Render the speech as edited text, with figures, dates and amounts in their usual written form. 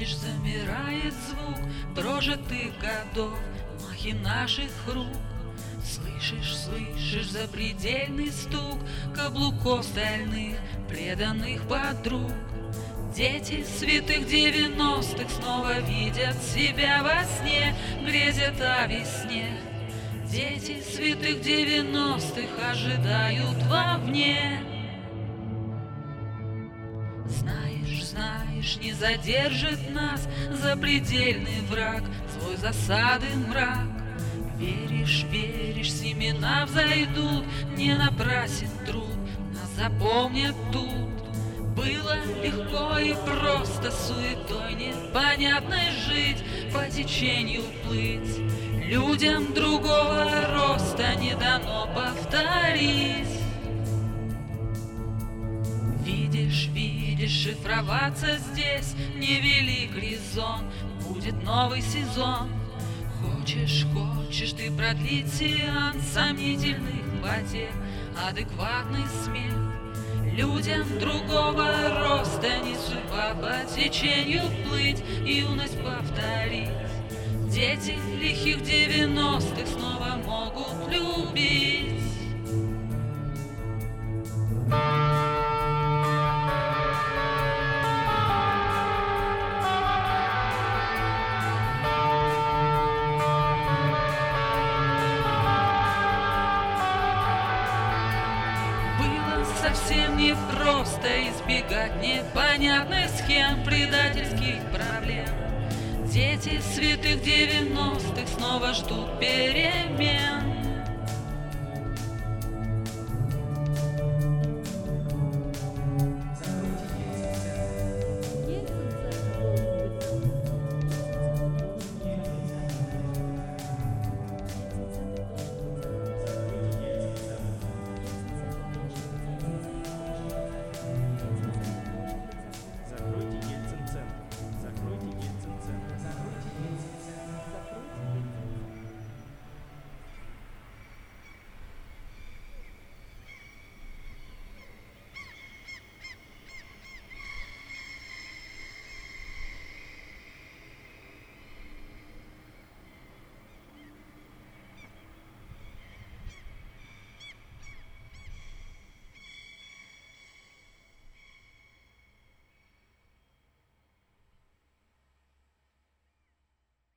Видишь, замирает звук прожитых годов, махи наших рук. Слышишь запредельный стук каблуков стальных, преданных подруг. Дети святых 90-х снова видят себя во сне, грезят о весне. Дети святых 90-х ожидают вовне. Знаешь, не задержит нас запредельный враг, свой засады мрак. Веришь, семена взойдут, не напрасен труд, нас запомнят тут. Было легко и просто, суетой непонятной жить, по течению плыть. Людям другого роста не дано повторить. Видишь, шифроваться здесь невелик резон, будет новый сезон. Хочешь ты продлить сеанс сомнительных потерь, адекватный смех. Людям другого роста не судьба по течению плыть, юность повторить. Дети лихих 90-х снова могут любить. Совсем не просто избегать непонятных схем, предательских проблем. Дети святых 90-х снова ждут перемен.